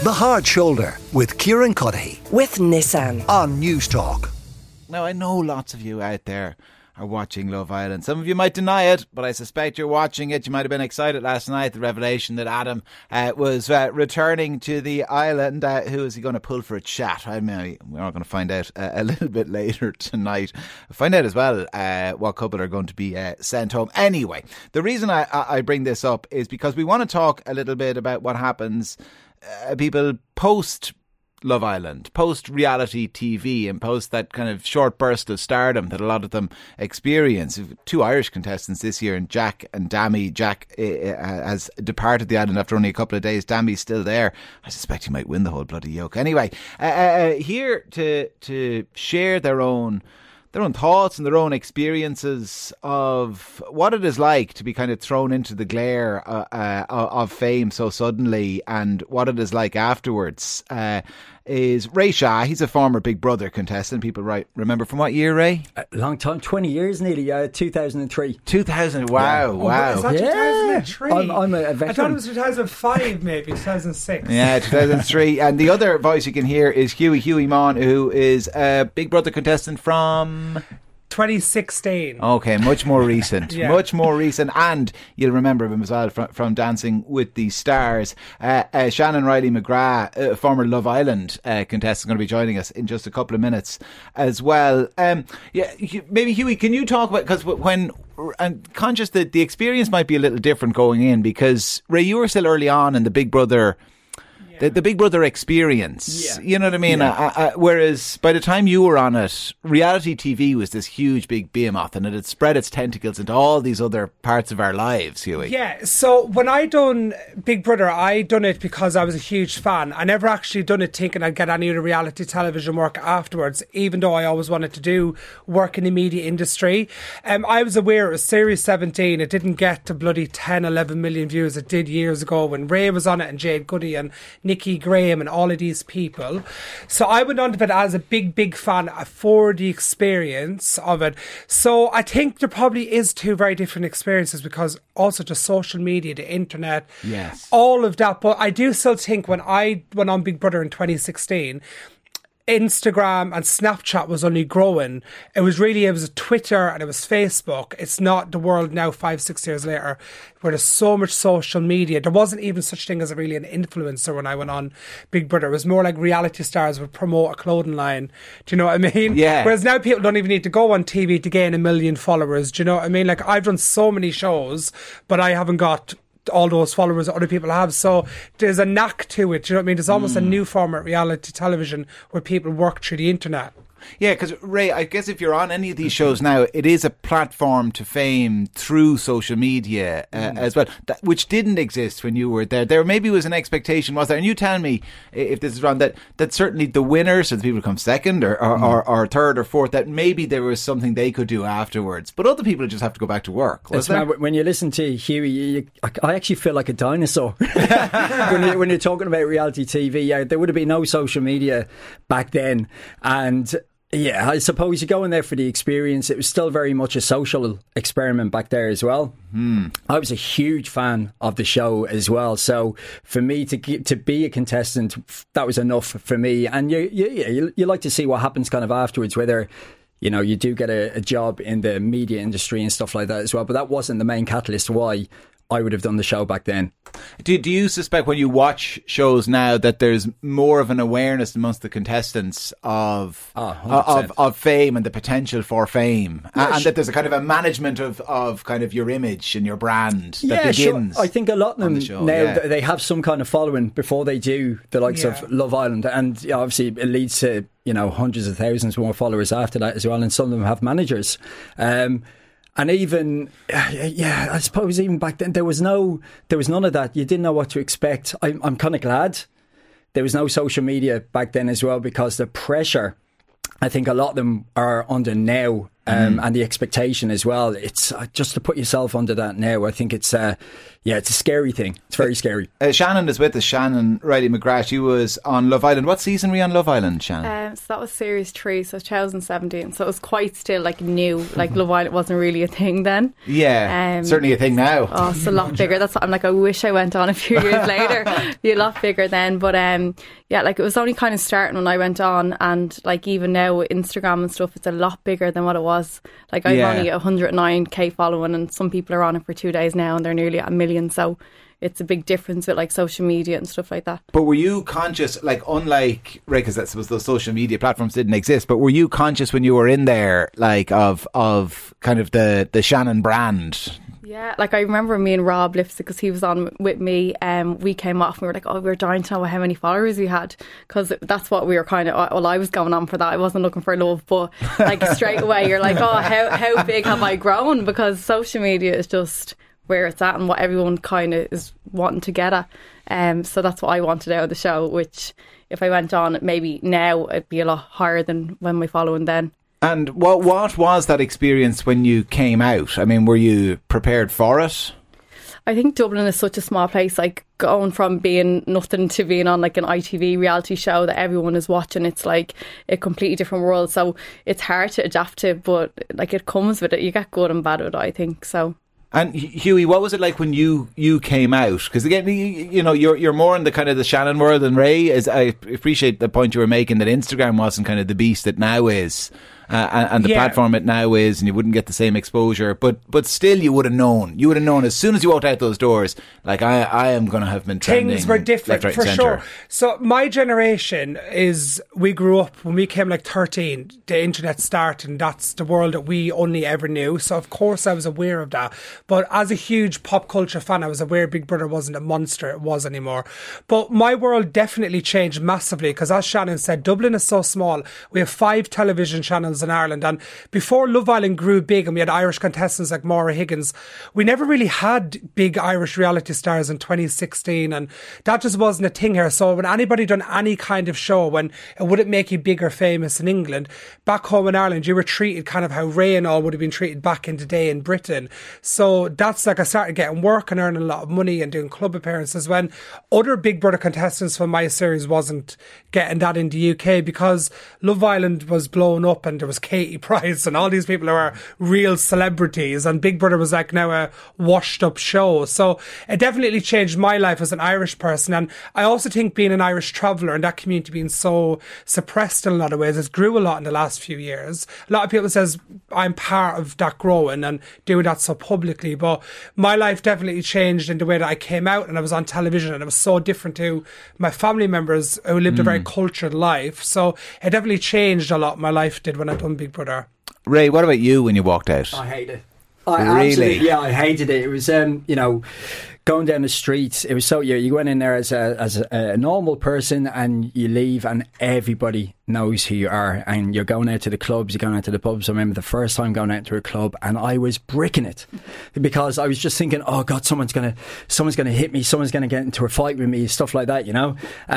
The Hard Shoulder with Kieran Cuddihy with Nissan on News Talk. Now, I know lots of you out there are watching Love Island. Some of you might deny it, but I suspect you're watching it. You might have been excited last night, the revelation that Adam was returning to the island. Who is he going to pull for a chat? I mean, we're all going to find out a little bit later tonight. Find out as well what couple are going to be sent home. Anyway, the reason I bring this up is because we want to talk a little bit about what happens people post Love Island, post reality TV, and post that kind of short burst of stardom that a lot of them experience. Two Irish contestants this year, and Jack and Dammy. Jack has departed the island after only a couple of days. Dammy's still there. I suspect he might win the whole bloody yoke. Anyway, here to share their own thoughts and their own experiences of what it is like to be kind of thrown into the glare of fame so suddenly, and what it is like afterwards, is Ray Shah. He's a former Big Brother contestant. People remember from what year, Ray? A long time, 20 years nearly, 2003. 2000, wow, Yeah. wow. Is that 2003? I'm a veteran. I thought it was 2005 maybe, 2006. Yeah, 2003. And the other voice you can hear is Hughie Maughan, who is a Big Brother contestant from 2016. Okay, much more recent. Yeah. Much more recent. And you'll remember him as well from Dancing with the Stars. Shannon Riley McGrath, a former Love Island contestant, going to be joining us in just a couple of minutes as well. Maybe Hughie, can you talk about, because when I'm conscious that the experience might be a little different going in, because Ray, you were still early on in the Big Brother. The Big Brother experience, Yeah. You know what I mean? Yeah. Whereas by the time you were on it, reality TV was this huge big behemoth, and it had spread its tentacles into all these other parts of our lives, Hughie. Yeah, so when I done Big Brother, I done it because I was a huge fan. I never actually done it thinking I'd get any other reality television work afterwards, even though I always wanted to do work in the media industry. I was aware it was Series 17. It didn't get to bloody 10, 11 million views. It did years ago when Ray was on it, and Jade Goody and Nikki Graham and all of these people. So I went on to it as a big fan for the experience of it. So I think there probably is two very different experiences, because also the social media, the internet, Yes, all of that. But I do still think when I went on Big Brother in 2016, Instagram and Snapchat was only growing. It was Twitter and it was Facebook. It's not the world now 5-6 years later where there's so much social media. There wasn't even such thing as an influencer when I went on Big Brother. It was more like reality stars would promote a clothing line. Do you know what I mean? Yeah. Whereas now people don't even need to go on TV to gain 1 million followers. Do you know what I mean? Like, I've done so many shows, but I haven't got all those followers that other people have. So there's a knack to it. Do you know what I mean? There's almost a new form of reality television where people work through the internet. Yeah, because Ray, I guess if you're on any of these shows now, it is a platform to fame through social media as well, which didn't exist when you were there. There maybe was an expectation, was there? And you tell me if this is wrong, that certainly the winners, so the people who come second or third or fourth, that maybe there was something they could do afterwards. But other people just have to go back to work. When you listen to Hughie, I actually feel like a dinosaur. when you're talking about reality TV, there would have been no social media back then. And yeah, I suppose you go in there for the experience. It was still very much a social experiment back there as well. I was a huge fan of the show as well. So for me to be a contestant, that was enough for me. And you like to see what happens kind of afterwards, whether you do get a job in the media industry and stuff like that as well. But that wasn't the main catalyst why I would have done the show back then. Do you suspect when you watch shows now that there's more of an awareness amongst the contestants of fame and the potential for fame, and that there's a kind of a management of kind of your image and your brand that begins? Sure. I think a lot of them now they they have some kind of following before they do the likes of Love Island, and obviously it leads to hundreds of thousands more followers after that as well, and some of them have managers. And even, I suppose even back then there was none of that. You didn't know what to expect. I'm kind of glad there was no social media back then as well, because the pressure I think a lot of them are under now and the expectation as well. It's just to put yourself under that now. I think it's a scary thing. It's very scary. Shannon is with us. Shannon Riley McGrath. She was on Love Island. What season were you on Love Island, Shannon? So that was series 3, so 2017. So it was quite still like new. Like Love Island wasn't really a thing then. Yeah, certainly a thing now. Oh, it's a lot bigger. That's what I'm like. I wish I went on a few years later. Be a lot bigger then. But like it was only kind of starting when I went on, and like even now with Instagram and stuff, it's a lot bigger than what it was. Like I've only 109k following, and some people are on it for 2 days now and they're nearly at 1 million. So it's a big difference with like social media and stuff like that. But were you conscious, like unlike, right, because that's those social media platforms didn't exist, but were you conscious when you were in there, like of kind of the Shannon brand? Yeah, like I remember me and Rob Lipstick, because he was on with me, we came off and we were like, we were dying to know how many followers we had, because that's what we were kind of, well, I was going on for that. I wasn't looking for love, but like straight away you're like, how big have I grown? Because social media is just where it's at and what everyone kind of is wanting to get at. So that's what I wanted out of the show, which if I went on maybe now it'd be a lot higher than when my following then. And what was that experience when you came out? I mean, were you prepared for it? I think Dublin is such a small place, like going from being nothing to being on like an ITV reality show that everyone is watching. It's like a completely different world. So it's hard to adapt to, but like it comes with it. You get good and bad with it, I think. So. And Hughie, what was it like when you came out? Because again, you know, you're more in the kind of the Shannon world than Ray. I appreciate the point you were making that Instagram wasn't kind of the beast it now is. And the platform it now is, and you wouldn't get the same exposure, but still you would have known as soon as you walked out those doors, like I am going to have been trending. Things were different, left, right, for sure. So my generation we grew up when we came like 13, the internet started, and that's the world that we only ever knew. So of course I was aware of that, but as a huge pop culture fan, I was aware Big Brother wasn't a monster it was anymore. But my world definitely changed massively, because as Shannon said, Dublin is so small. We have 5 television channels in Ireland, and before Love Island grew big and we had Irish contestants like Maura Higgins, we never really had big Irish reality stars in 2016, and that just wasn't a thing here. So when anybody done any kind of show, when it wouldn't make you big or famous in England, back home in Ireland you were treated kind of how Ray and all would have been treated back in the day in Britain. So that's like I started getting work and earning a lot of money and doing club appearances when other Big Brother contestants from my series wasn't getting that in the UK, because Love Island was blown up and there was Katie Price and all these people who are real celebrities, and Big Brother was like now a washed up show. So it definitely changed my life as an Irish person. And I also think being an Irish traveller and that community being so suppressed in a lot of ways, it grew a lot in the last few years. A lot of people says I'm part of that growing and doing that so publicly, but my life definitely changed in the way that I came out and I was on television, and it was so different to my family members who lived a very cultured life. So it definitely changed a lot. My life did when I done Big Brother. Ray, what about you when you walked out? I hate it. Really? I hated it. It was, going down the streets. It was so you went in there as a normal person, and you leave, and everybody knows who you are. And you're going out to the clubs, you're going out to the pubs. I remember the first time going out to a club, and I was bricking it because I was just thinking, oh God, someone's gonna hit me, someone's gonna get into a fight with me, stuff like that, you know.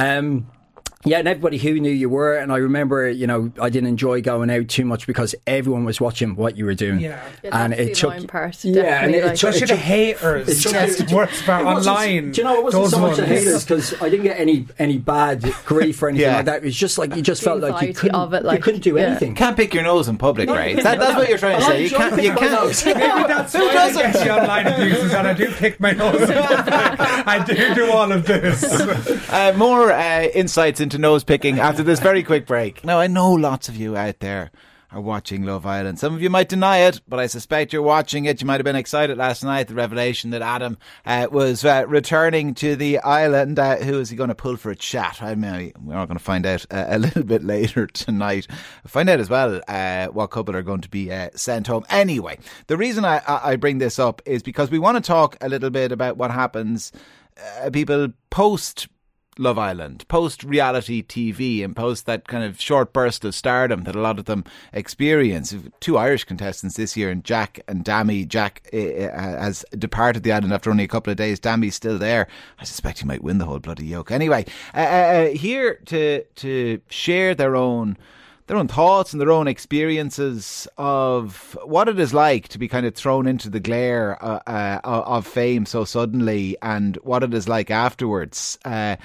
Yeah, and everybody who knew you were, and I remember, I didn't enjoy going out too much because everyone was watching what you were doing. Yeah, and that's it the took annoying part. Yeah, and especially the haters. It's worse about online. Do you know, it wasn't so much the haters because I didn't get any bad grief or anything like that. It was just like you just felt like you couldn't do anything. Can't pick your nose in public, right? That's what you're trying to say. You can't. Maybe that's why I get the online abuse, is that I do pick my nose in public. I do all of this. More insights into nose picking after this very quick break. Now, I know lots of you out there are watching Love Island. Some of you might deny it, but I suspect you're watching it. You might have been excited last night, the revelation that Adam was returning to the island. Who is he going to pull for a chat? I mean, we're all going to find out a little bit later tonight. Find out as well what couple are going to be sent home. Anyway, the reason I bring this up is because we want to talk a little bit about what happens people post Love Island, post reality TV, and post that kind of short burst of stardom that a lot of them experience. 2 Irish contestants this year, and Jack and Dami. Jack has departed the island after only a couple of days. Dami's still there. I suspect he might win the whole bloody yoke. Anyway, here to share their own thoughts and their own experiences of what it is like to be kind of thrown into the glare of fame so suddenly, and what it is like afterwards.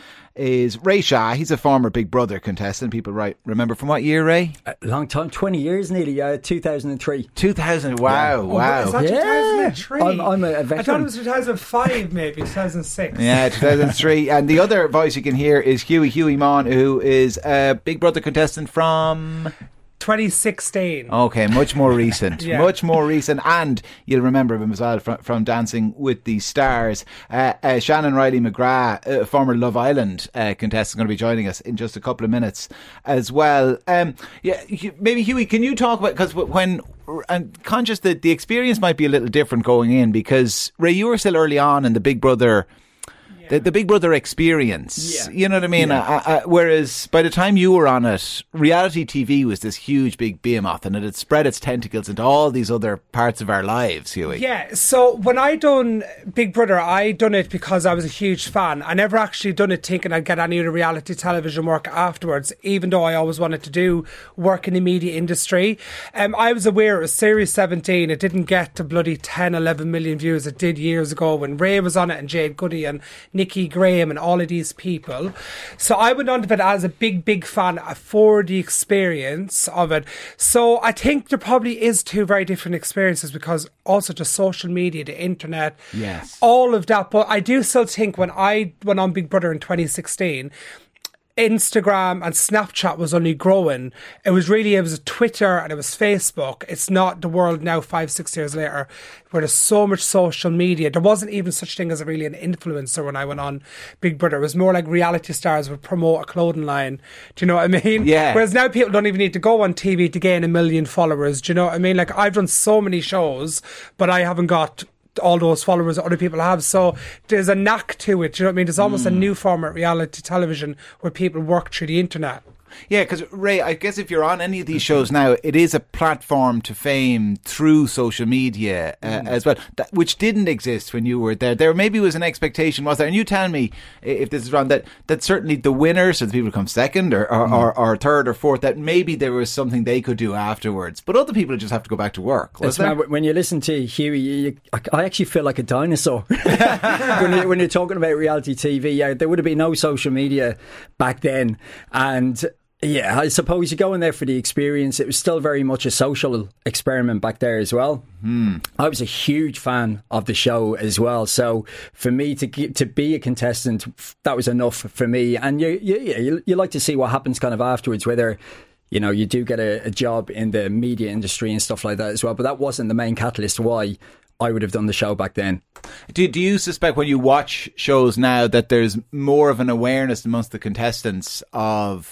Is Ray Shah. He's a former Big Brother contestant. People remember from what year, Ray? A long time, 20 years nearly, 2003. 2000, wow, wow. Is that 2003? I'm a veteran. I thought it was 2005, maybe 2006. Yeah, 2003. And the other voice you can hear is Huey Maughan, who is a Big Brother contestant from 2016. Okay, much more recent. Yeah. Much more recent. And you'll remember him as well from Dancing with the Stars. Shannon Riley McGrath, a former Love Island contestant, is going to be joining us in just a couple of minutes as well. Maybe Huey, can you talk about, because when I'm conscious that the experience might be a little different going in, because Ray, you were still early on in the Big Brother. The Big Brother experience, you know what I mean? Yeah. Whereas by the time you were on it, reality TV was this huge big behemoth, and it had spread its tentacles into all these other parts of our lives, Huey. Yeah, so when I done Big Brother, I done it because I was a huge fan. I never actually done it thinking I'd get any other reality television work afterwards, even though I always wanted to do work in the media industry. I was aware it was Series 17. It didn't get to bloody 10, 11 million views it did years ago when Ray was on it and Jade Goody and Nikki Graham and all of these people. So I went on to it as a big fan for the experience of it. So I think there probably is two very different experiences, because also just social media, the internet, yes, all of that. But I do still think when I went on Big Brother in 2016, Instagram and Snapchat was only growing. It was Twitter and it was Facebook. It's not the world now 5-6 years later where there's so much social media. There wasn't even such thing as really an influencer when I went on Big Brother. It was more like reality stars would promote a clothing line. Do you know what I mean? Yeah. Whereas now people don't even need to go on TV to gain 1 million followers. Do you know what I mean? Like, I've done so many shows, but I haven't got all those followers that other people have. So there's a knack to it. Do you know what I mean? There's almost a new format, reality television, where people work through the internet. Yeah, because Ray, I guess if you're on any of these shows now, it is a platform to fame through social media as well, which didn't exist when you were there. There maybe was an expectation, was there? And you tell me if this is wrong, that certainly the winners, so the people who come second or third or fourth, that maybe there was something they could do afterwards. But other people just have to go back to work. When you listen to Huey, I actually feel like a dinosaur. when you're talking about reality TV, there would have been no social media back then. And yeah, I suppose you go in there for the experience. It was still very much a social experiment back there as well. I was a huge fan of the show as well. So for me to be a contestant, that was enough for me. And you like to see what happens kind of afterwards, whether you do get a job in the media industry and stuff like that as well. But that wasn't the main catalyst why I would have done the show back then. Do you suspect when you watch shows now that there's more of an awareness amongst the contestants of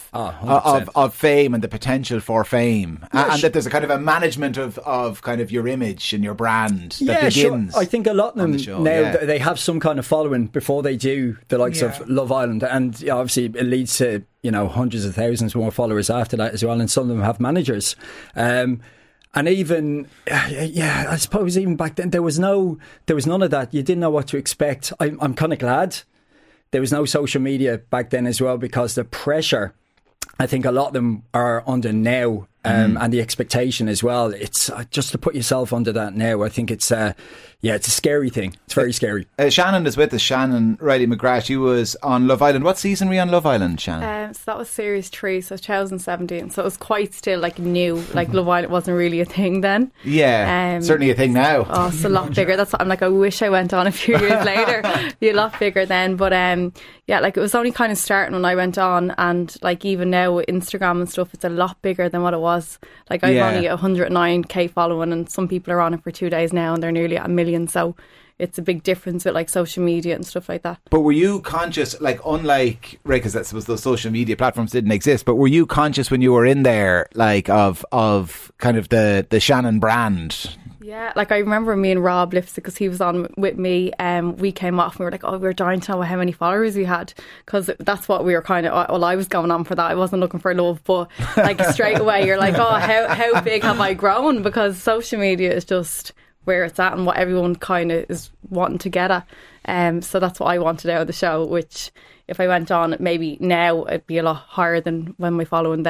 fame and the potential for fame, and that there's a kind of a management of kind of your image and your brand that begins? Sure. I think a lot of them now they have some kind of following before they do the likes of Love Island, and obviously it leads to hundreds of thousands more followers after that as well, and some of them have managers. And even, I suppose even back then there was none of that. You didn't know what to expect. I'm kind of glad there was no social media back then as well, because the pressure I think a lot of them are under now, and the expectation as well. It's just to put yourself under that now. I think it's a scary thing. It's very scary. Shannon is with us. Shannon Riley McGrath. She was on Love Island. What season were you on Love Island, Shannon? So that was Series 3, so 2017. So it was quite still new. Like Love Island wasn't really a thing then. Yeah, certainly a thing now. Oh, it's a lot bigger. I'm like, I wish I went on a few years later. It'd be a lot bigger then. But it was only kind of starting when I went on, and like even now with Instagram and stuff, it's a lot bigger than what it was. Like I've only 109k following, and some people are on it for 2 days now and they're nearly at 1 million. So it's a big difference with like social media and stuff like that. But were you conscious, like unlike Ray, because I suppose those social media platforms didn't exist, but were you conscious when you were in there, like of kind of the Shannon brand? Yeah, like I remember me and Rob Lipstick, because he was on with me, we came off and we were like, we were dying to know how many followers we had, because that's what we were kind of, I was going on for that. I wasn't looking for love, but like straight away you're like, how big have I grown? Because social media is just where it's at and what everyone kind of is wanting to get at. So that's what I wanted out of the show, which if I went on maybe now it'd be a lot higher than when my following then.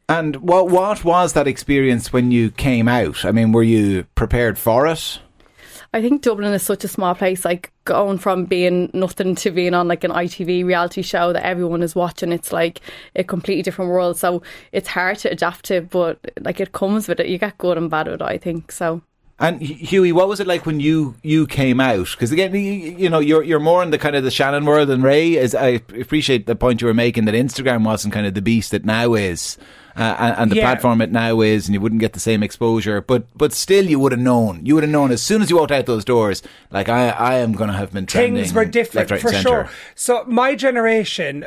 And what was that experience when you came out? I mean, were you prepared for it? I think Dublin is such a small place, like going from being nothing to being on like an ITV reality show that everyone is watching. It's like a completely different world. So it's hard to adapt to, but like it comes with it. You get good and bad with it, I think. So. And Hughie, what was it like when you came out? Because again, you know, you're more in the kind of the Shannon world than Ray. I appreciate the point you were making that Instagram wasn't kind of the beast it now is. And the platform it now is, and you wouldn't get the same exposure, but still you would have known. You would have known as soon as you walked out those doors, like I am going to have been trending. Things were different, left, right, for sure. So my generation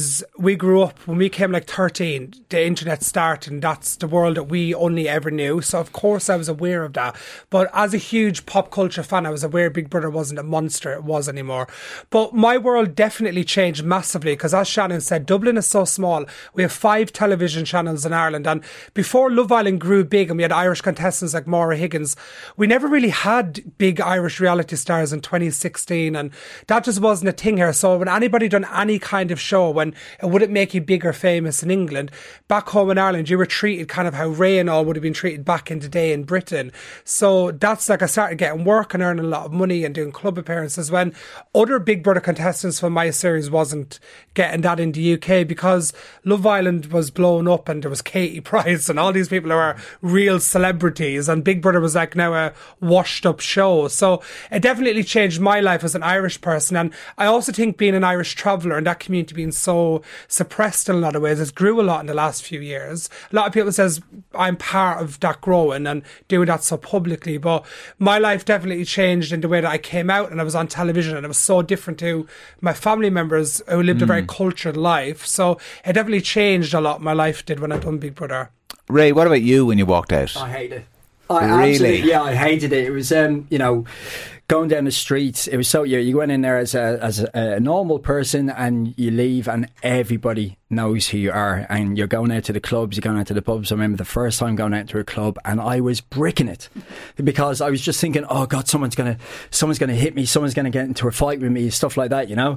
we grew up when we came like 13, the internet started, and that's the world that we only ever knew. So of course I was aware of that. But as a huge pop culture fan, I was aware Big Brother wasn't a monster it was anymore. But my world definitely changed massively because, as Shannon said, Dublin is so small. We have 5 television channels in Ireland, and before Love Island grew big and we had Irish contestants like Maura Higgins, we never really had big Irish reality stars in 2016, and that just wasn't a thing here. So when anybody done any kind of show, when it wouldn't make you big or famous in England, back home in Ireland you were treated kind of how Ray and all would have been treated back in the day in Britain. So that's like I started getting work and earning a lot of money and doing club appearances when other Big Brother contestants from my series wasn't getting that in the UK, because Love Island was blown up and there was Katie Price and all these people who are real celebrities, and Big Brother was like now a washed up show. So it definitely changed my life as an Irish person. And I also think being an Irish traveller and that community being so suppressed in a lot of ways, it grew a lot in the last few years. A lot of people says I'm part of that growing and doing that so publicly, but my life definitely changed in the way that I came out and I was on television, and it was so different to my family members who lived a very cultured life. So it definitely changed a lot. My life did when I done Big Brother. Ray, what about you when you walked out? I hate it. Really? I hated it. It was, you know, going down the streets. It was so you went in there as a normal person, and you leave, and everybody knows who you are. And you're going out to the clubs, you're going out to the pubs. I remember the first time going out to a club, and I was bricking it because I was just thinking, oh God, someone's gonna hit me, someone's gonna get into a fight with me, stuff like that, you know.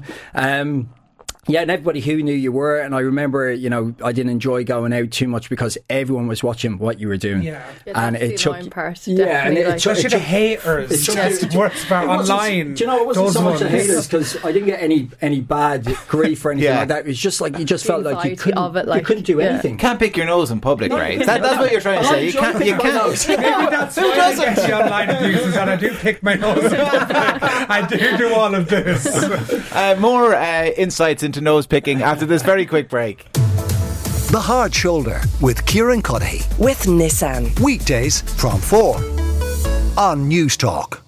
Yeah, and everybody who knew you were. And I remember, you know, I didn't enjoy going out too much because everyone was watching what you were doing. Yeah, and it took part. Yeah, and especially the haters. That's the worst part online. Do you know, it wasn't so much the haters because I didn't get any bad grief or anything like that. It was just like you just felt like you couldn't do anything. You can't pick your nose in public, right? That's what you're trying to say. You can't. Maybe that's why I get the online abuses, and I do pick my nose in public. I do all of this. More insights into nose picking after this very quick break. The Hard Shoulder with Kieran Cuddihy. With Nissan. Weekdays from 4 on News Talk.